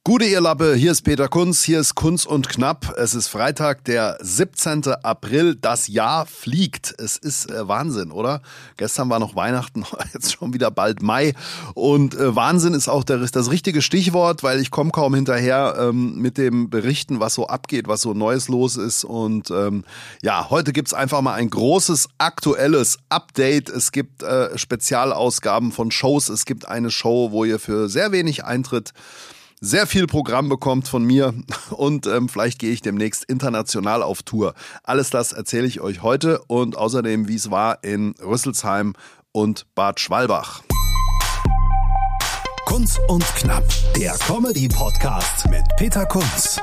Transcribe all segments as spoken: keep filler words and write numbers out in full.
Gute ihr Lappe, hier ist Peter Kunz, hier ist Kunz und Knapp. Es ist Freitag, der siebzehnten April. Das Jahr fliegt. Es ist äh, Wahnsinn, oder? Gestern war noch Weihnachten, jetzt schon wieder bald Mai. Und äh, Wahnsinn ist auch der, das richtige Stichwort, weil ich komme kaum hinterher ähm, mit dem Berichten, was so abgeht, was so Neues los ist. Und ähm, ja, heute gibt's einfach mal ein großes, aktuelles Update. Es gibt äh, Spezialausgaben von Shows. Es gibt eine Show, wo ihr für sehr wenig Eintritt sehr viel Programm bekommt von mir und ähm, vielleicht gehe ich demnächst international auf Tour. Alles das erzähle ich euch heute und außerdem, wie es war in Rüsselsheim und Bad Schwalbach. Kunz und Knapp, der Comedy-Podcast mit Peter Kunz.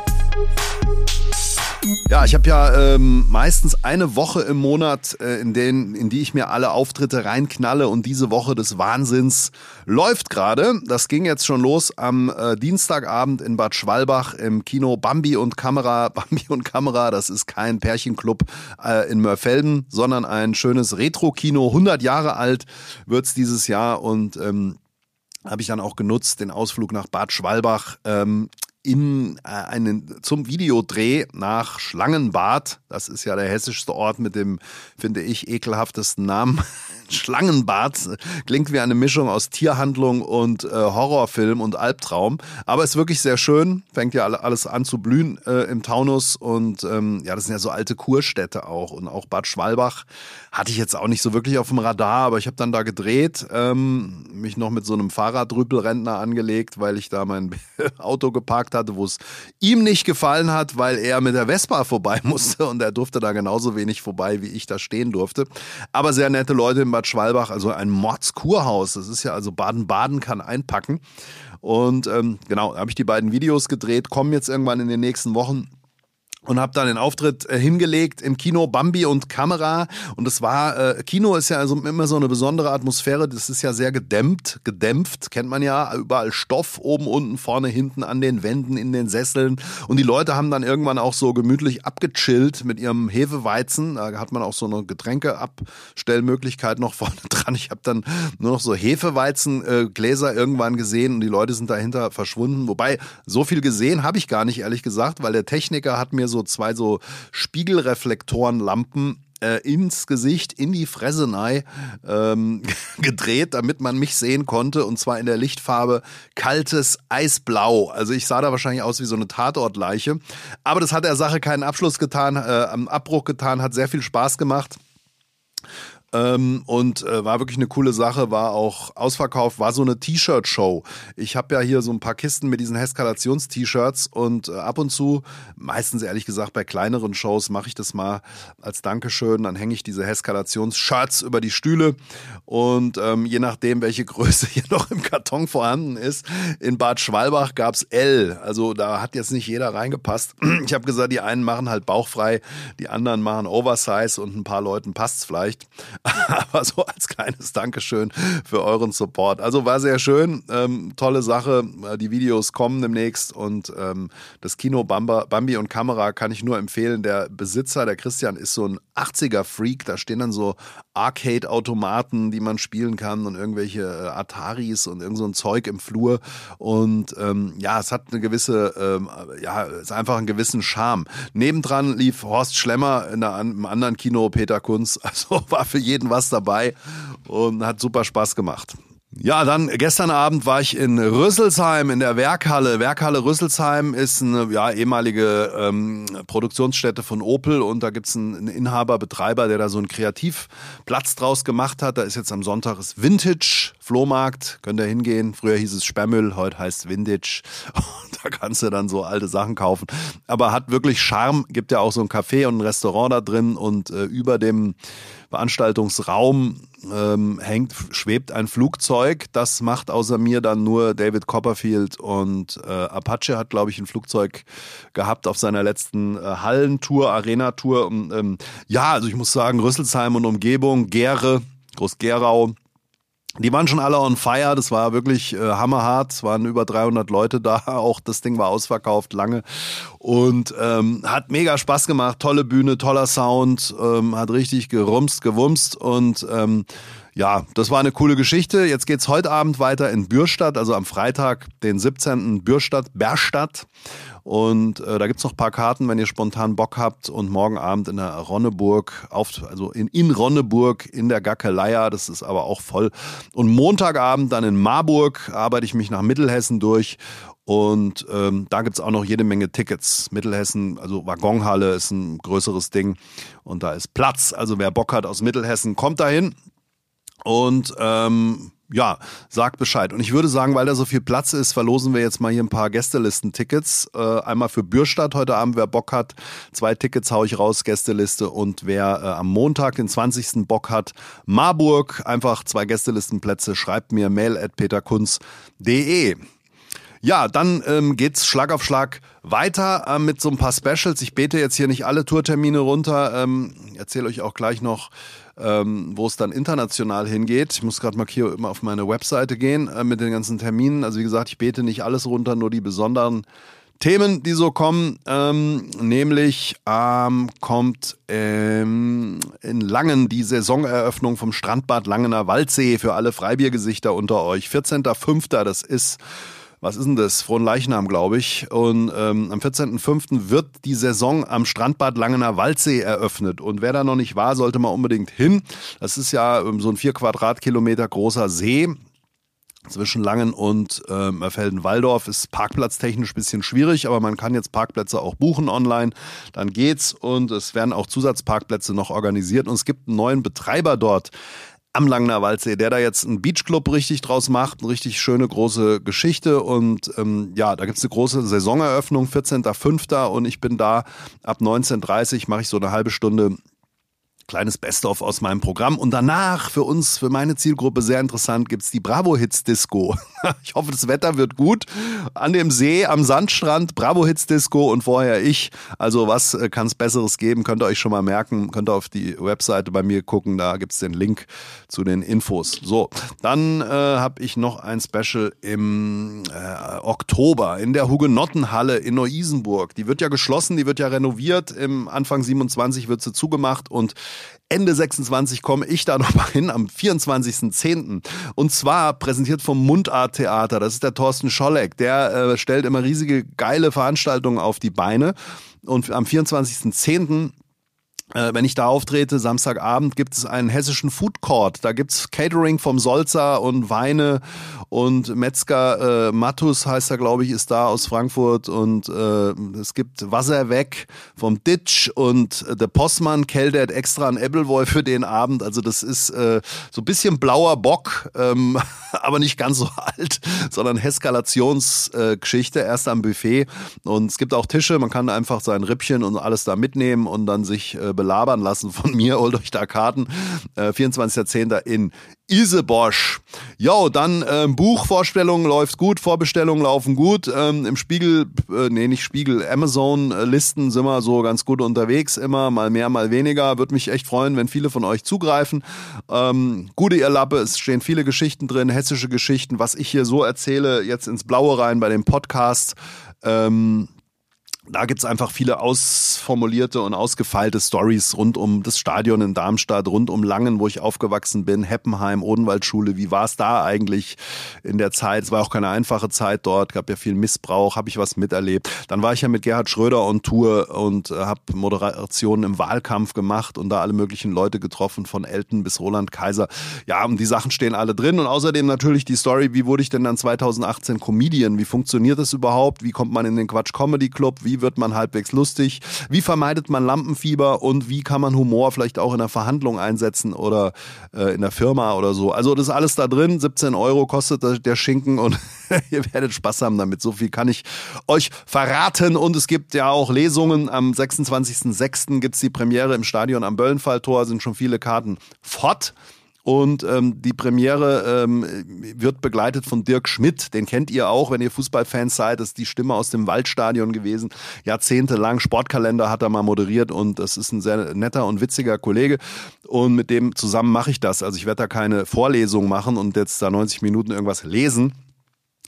Ja, ich habe ja ähm, meistens eine Woche im Monat, äh, in, den, in die ich mir alle Auftritte reinknalle und diese Woche des Wahnsinns läuft gerade. Das ging jetzt schon los am äh, Dienstagabend in Bad Schwalbach im Kino Bambi und Kamera. Bambi und Kamera, das ist kein Pärchenclub äh, in Mörfelden, sondern ein schönes Retro-Kino. hundert Jahre alt wird's dieses Jahr und ähm, habe ich dann auch genutzt, den Ausflug nach Bad Schwalbach ähm, in äh, einen zum Videodreh nach Schlangenbad. Das ist ja der hessischste Ort mit dem, finde ich, ekelhaftesten Namen. Schlangenbad klingt wie eine Mischung aus Tierhandlung und äh, Horrorfilm und Albtraum. Aber ist wirklich sehr schön. Fängt ja alles an zu blühen äh, im Taunus. Und ähm, ja, das sind ja so alte Kurstädte auch. Und auch Bad Schwalbach hatte ich jetzt auch nicht so wirklich auf dem Radar. Aber ich habe dann da gedreht, ähm, mich noch mit so einem Fahrradrüpelrentner angelegt, weil ich da mein Auto geparkt hatte, wo es ihm nicht gefallen hat, weil er mit der Vespa vorbei musste. Und er durfte da genauso wenig vorbei, wie ich da stehen durfte. Aber sehr nette Leute im Bad Schwalbach, also ein Mordskurhaus. Das ist ja, also Baden-Baden kann einpacken. Und ähm, genau, da habe ich die beiden Videos gedreht, kommen jetzt irgendwann in den nächsten Wochen. Und habe dann den Auftritt äh, hingelegt im Kino Bambi und Kamera. Und es war, äh, Kino ist ja also immer so eine besondere Atmosphäre. Das ist ja sehr gedämmt, gedämpft, kennt man ja. Überall Stoff, oben, unten, vorne, hinten, an den Wänden, in den Sesseln. Und die Leute haben dann irgendwann auch so gemütlich abgechillt mit ihrem Hefeweizen. Da hat man auch so eine Getränkeabstellmöglichkeit noch vorne dran. Ich habe dann nur noch so Hefeweizengläser äh, irgendwann gesehen und die Leute sind dahinter verschwunden. Wobei, so viel gesehen habe ich gar nicht, ehrlich gesagt, weil der Techniker hat mir so zwei so Spiegelreflektorenlampen äh, ins Gesicht, in die Fresse ähm, gedreht, damit man mich sehen konnte, und zwar in der Lichtfarbe kaltes Eisblau. Also ich sah da wahrscheinlich aus wie so eine Tatortleiche, aber das hat der Sache keinen Abschluss getan, äh, am Abbruch getan, hat sehr viel Spaß gemacht. Ähm, und äh, war wirklich eine coole Sache, war auch ausverkauft, war so eine T-Shirt-Show. Ich habe ja hier so ein paar Kisten mit diesen Heskalations-T-Shirts und äh, ab und zu, meistens ehrlich gesagt bei kleineren Shows, mache ich das mal als Dankeschön, dann hänge ich diese Heskalations-Shirts über die Stühle und ähm, je nachdem, welche Größe hier noch im Karton vorhanden ist, in Bad Schwalbach gab's L, also da hat jetzt nicht jeder reingepasst. Ich habe gesagt, die einen machen halt bauchfrei, die anderen machen Oversize und ein paar Leuten passt's vielleicht. Aber so als kleines Dankeschön für euren Support. Also war sehr schön, ähm, tolle Sache. Die Videos kommen demnächst und ähm, das Kino Bamba, Bambi und Kamera kann ich nur empfehlen. Der Besitzer, der Christian, ist so ein achtziger-Freak. Da stehen dann so Arcade-Automaten, die man spielen kann und irgendwelche äh, Ataris und irgend so ein Zeug im Flur. Und ähm, ja, es hat eine gewisse, ähm, ja, es ist einfach einen gewissen Charme. Nebendran lief Horst Schlemmer in der, im anderen Kino, Peter Kunz. Also war für jeden was dabei und hat super Spaß gemacht. Ja, dann gestern Abend war ich in Rüsselsheim in der Werkhalle. Werkhalle Rüsselsheim ist eine ja, ehemalige ähm, Produktionsstätte von Opel und da gibt's einen, einen Inhaber, Betreiber, der da so einen Kreativplatz draus gemacht hat. Da ist jetzt am Sonntag das Vintage Flohmarkt, könnt ihr hingehen. Früher hieß es Sperrmüll, heute heißt Vintage. Und da kannst du dann so alte Sachen kaufen. Aber hat wirklich Charme, gibt ja auch so ein Café und ein Restaurant da drin und äh, über dem Veranstaltungsraum ähm, hängt, schwebt ein Flugzeug. Das macht außer mir dann nur David Copperfield und äh, Apache hat, glaube ich, ein Flugzeug gehabt auf seiner letzten äh, Hallentour, Arena-Tour. Und, ähm, ja, also ich muss sagen, Rüsselsheim und Umgebung, Gera, Groß-Gerau, die waren schon alle on fire, das war wirklich äh, hammerhart, es waren über dreihundert Leute da, auch das Ding war ausverkauft lange und ähm, hat mega Spaß gemacht, tolle Bühne, toller Sound, ähm, hat richtig gerumst, gewumst und ähm, Ja, das war eine coole Geschichte. Jetzt geht's heute Abend weiter in Bürstadt, also am Freitag, den siebzehnten Bürstadt, Berstadt. Und äh, da gibt's noch ein paar Karten, wenn ihr spontan Bock habt. Und morgen Abend in der Ronneburg, auf, also in, in Ronneburg in der Gackeleia, das ist aber auch voll. Und Montagabend dann in Marburg arbeite ich mich nach Mittelhessen durch. Und ähm, da gibt's auch noch jede Menge Tickets. Mittelhessen, also Waggonhalle ist ein größeres Ding. Und da ist Platz. Also wer Bock hat aus Mittelhessen, kommt dahin. Und ähm, ja, sagt Bescheid. Und ich würde sagen, weil da so viel Platz ist, verlosen wir jetzt mal hier ein paar Gästelisten-Tickets. Äh, einmal für Bürstadt heute Abend, wer Bock hat. Zwei Tickets hau ich raus, Gästeliste. Und wer äh, am Montag, den zwanzigsten Bock hat, Marburg, einfach zwei Gästelistenplätze, schreibt mir mail at peterkunz punkt de. Ja, dann ähm, geht's Schlag auf Schlag weiter äh, mit so ein paar Specials. Ich bete jetzt hier nicht alle Tourtermine runter. Ähm, erzähle euch auch gleich noch, ähm, wo es dann international hingeht. Ich muss gerade mal hier immer auf meine Webseite gehen äh, mit den ganzen Terminen. Also wie gesagt, ich bete nicht alles runter, nur die besonderen Themen, die so kommen. Ähm, nämlich ähm, kommt ähm, in Langen die Saisoneröffnung vom Strandbad Langener Waldsee für alle Freibiergesichter unter euch. vierzehnten fünften das ist... Was ist denn das? Fronleichnam, glaube ich. Und ähm, am vierzehnten fünften wird die Saison am Strandbad Langener Waldsee eröffnet. Und wer da noch nicht war, sollte mal unbedingt hin. Das ist ja ähm, so ein vier Quadratkilometer großer See. Zwischen Langen und ähm, Felden-Walldorf ist parkplatztechnisch ein bisschen schwierig, aber man kann jetzt Parkplätze auch buchen online. Dann geht's und es werden auch Zusatzparkplätze noch organisiert. Und es gibt einen neuen Betreiber dort am Langener Waldsee, der da jetzt einen Beachclub richtig draus macht, eine richtig schöne große Geschichte und ähm, ja, da gibt's eine große Saisoneröffnung, vierzehnten fünften und ich bin da ab neunzehn Uhr dreißig, mache ich so eine halbe Stunde kleines Best-of aus meinem Programm und danach für uns, für meine Zielgruppe sehr interessant, gibt's die Bravo Hits Disco. Ich hoffe, das Wetter wird gut. An dem See, am Sandstrand, Bravo Hits Disco und vorher ich. Also was kann es Besseres geben? Könnt ihr euch schon mal merken. Könnt ihr auf die Webseite bei mir gucken. Da gibt's den Link zu den Infos. So, dann äh, habe ich noch ein Special im äh, Oktober in der Hugenottenhalle in Neu-Isenburg. Die wird ja geschlossen, die wird ja renoviert. Im Anfang siebenundzwanzig wird sie zugemacht und Ende sechsundzwanzig komme ich da noch mal hin, am vierundzwanzigsten zehnten Und zwar präsentiert vom Mundart Theater. Das ist der Thorsten Scholleck. Der äh, stellt immer riesige, geile Veranstaltungen auf die Beine. Und am vierundzwanzigsten zehnten Äh, wenn ich da auftrete, Samstagabend, gibt es einen hessischen Food Court. Da gibt's Catering vom Solzer und Weine und Metzger äh, Mattus heißt er, glaube ich, ist da aus Frankfurt und äh, es gibt Wasser weg vom Ditsch und äh, der Postmann keltert extra ein Ebbelwoi für den Abend. Also das ist äh, so ein bisschen blauer Bock, ähm, aber nicht ganz so alt, sondern Eskalationsgeschichte, äh, erst am Buffet und es gibt auch Tische, man kann einfach sein Rippchen und alles da mitnehmen und dann sich äh, belabern lassen von mir, holt euch da Karten, äh, vierundzwanzigsten zehnten in Isebosch. Jo, dann äh, Buchvorstellungen läuft gut, Vorbestellungen laufen gut, ähm, im Spiegel, äh, nee nicht Spiegel, Amazon-Listen sind wir so ganz gut unterwegs, immer mal mehr, mal weniger, würde mich echt freuen, wenn viele von euch zugreifen. Ähm, gute ihr Lappe, es stehen viele Geschichten drin, hessische Geschichten, was ich hier so erzähle, jetzt ins Blaue rein bei dem Podcast, ähm, da gibt's einfach viele ausformulierte und ausgefeilte Stories rund um das Stadion in Darmstadt, rund um Langen, wo ich aufgewachsen bin, Heppenheim, Odenwaldschule. Wie war es da eigentlich in der Zeit? Es war auch keine einfache Zeit dort, gab ja viel Missbrauch, habe ich was miterlebt. Dann war ich ja mit Gerhard Schröder on Tour und äh, habe Moderationen im Wahlkampf gemacht und da alle möglichen Leute getroffen, von Elton bis Roland Kaiser. Ja, und die Sachen stehen alle drin und außerdem natürlich die Story, wie wurde ich denn dann zweitausendachtzehn Comedian? Wie funktioniert das überhaupt? Wie kommt man in den Quatsch Comedy Club? Wie wird man halbwegs lustig? Wie vermeidet man Lampenfieber und wie kann man Humor vielleicht auch in der Verhandlung einsetzen oder äh, in der Firma oder so? Also das ist alles da drin. siebzehn Euro kostet der Schinken und ihr werdet Spaß haben damit. So viel kann ich euch verraten. Und es gibt ja auch Lesungen. Am sechsundzwanzigsten sechsten gibt's die Premiere im Stadion am Böllenfalltor. Sind schon viele Karten fort. Und ähm, die Premiere ähm, wird begleitet von Dirk Schmidt, den kennt ihr auch, wenn ihr Fußballfans seid, das ist die Stimme aus dem Waldstadion gewesen, jahrzehntelang, Sportkalender hat er mal moderiert und das ist ein sehr netter und witziger Kollege und mit dem zusammen mache ich das, also ich werde da keine Vorlesung machen und jetzt da neunzig Minuten irgendwas lesen,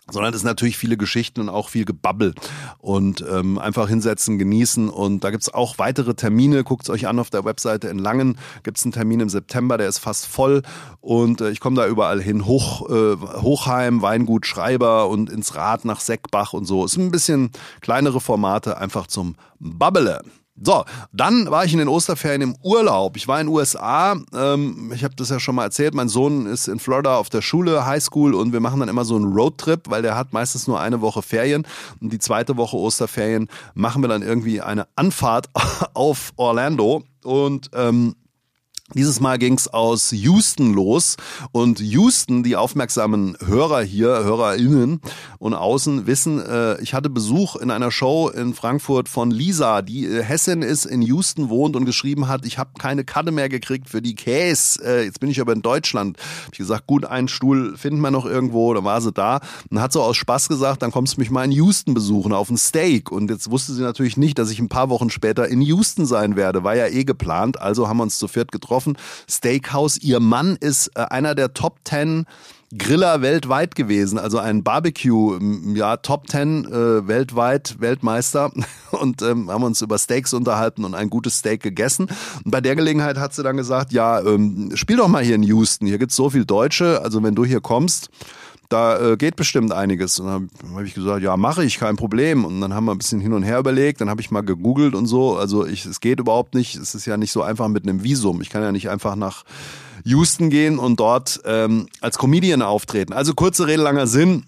sondern es ist natürlich viele Geschichten und auch viel Gebabbel und ähm, einfach hinsetzen, genießen und da gibt's auch weitere Termine, guckt's euch an auf der Webseite in Langen, gibt's einen Termin im September, der ist fast voll und äh, ich komme da überall hin, Hoch, äh, Hochheim, Weingut Schreiber und ins Rad nach Seckbach und so, ist ein bisschen kleinere Formate, einfach zum Babbele. So, dann war ich in den Osterferien im Urlaub. Ich war in den U S A, ähm, ich habe das ja schon mal erzählt, mein Sohn ist in Florida auf der Schule, Highschool und wir machen dann immer so einen Roadtrip, weil der hat meistens nur eine Woche Ferien und die zweite Woche Osterferien machen wir dann irgendwie eine Anfahrt auf Orlando und ähm, dieses Mal ging's aus Houston los und Houston, die aufmerksamen Hörer hier, HörerInnen und außen wissen, äh, ich hatte Besuch in einer Show in Frankfurt von Lisa, die äh, Hessin ist, in Houston wohnt und geschrieben hat, ich habe keine Karte mehr gekriegt für die Käse, äh, jetzt bin ich aber in Deutschland. Hab ich gesagt, gut, einen Stuhl finden wir noch irgendwo, dann war sie da und hat so aus Spaß gesagt, dann kommst du mich mal in Houston besuchen auf ein Steak und jetzt wusste sie natürlich nicht, dass ich ein paar Wochen später in Houston sein werde, war ja eh geplant, also haben wir uns zu viert getroffen. Steakhouse. Ihr Mann ist äh, einer der Top Ten Griller weltweit gewesen, also ein Barbecue, ja, Top Ten äh, weltweit, Weltmeister und ähm, haben uns über Steaks unterhalten und ein gutes Steak gegessen. Und bei der Gelegenheit hat sie dann gesagt, ja, ähm, spiel doch mal hier in Houston, hier gibt's so viel Deutsche, also wenn du hier kommst, da äh, geht bestimmt einiges. Und dann habe hab ich gesagt, ja, mache ich, kein Problem. Und dann haben wir ein bisschen hin und her überlegt, dann habe ich mal gegoogelt und so. Also ich, es geht überhaupt nicht, es ist ja nicht so einfach mit einem Visum. Ich kann ja nicht einfach nach Houston gehen und dort ähm, als Comedian auftreten. Also kurze Rede, langer Sinn.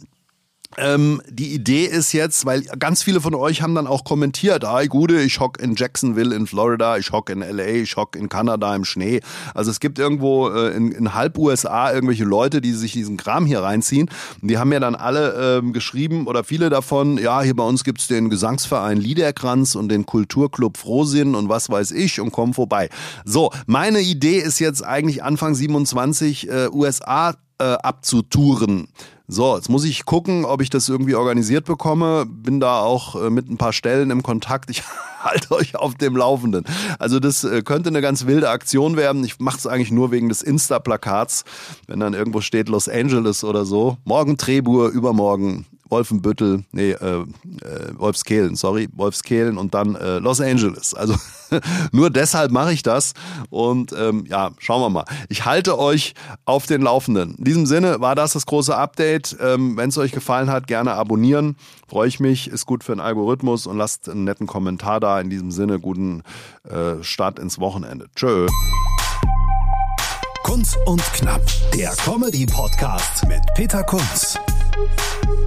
Ähm, die Idee ist jetzt, weil ganz viele von euch haben dann auch kommentiert, ah, Gude, ich hock in Jacksonville in Florida, ich hock in L A, ich hock in Kanada im Schnee. Also es gibt irgendwo äh, in, in halb U S A irgendwelche Leute, die sich diesen Kram hier reinziehen. Und die haben mir dann alle ähm, geschrieben oder viele davon, ja, hier bei uns gibt's den Gesangsverein Liederkranz und den Kulturclub Frohsinn und was weiß ich und kommen vorbei. So, meine Idee ist jetzt eigentlich Anfang siebenundzwanzig äh, U S A äh, abzutouren. So, jetzt muss ich gucken, ob ich das irgendwie organisiert bekomme. Bin da auch äh, mit ein paar Stellen im Kontakt. Ich halte euch auf dem Laufenden. Also das äh, könnte eine ganz wilde Aktion werden. Ich mache es eigentlich nur wegen des Insta-Plakats. Wenn dann irgendwo steht Los Angeles oder so. Morgen Trebur, übermorgen Wolfenbüttel, nee, äh, äh, Wolfskehlen, sorry, Wolfskehlen und dann äh, Los Angeles. Also nur deshalb mache ich das und ähm, ja, schauen wir mal. Ich halte euch auf den Laufenden. In diesem Sinne war das das große Update. Ähm, wenn es euch gefallen hat, gerne abonnieren. Freue ich mich, ist gut für den Algorithmus und lasst einen netten Kommentar da. In diesem Sinne, guten äh, Start ins Wochenende. Tschö. Kunz und Knapp, der Comedy-Podcast mit Peter Kunz.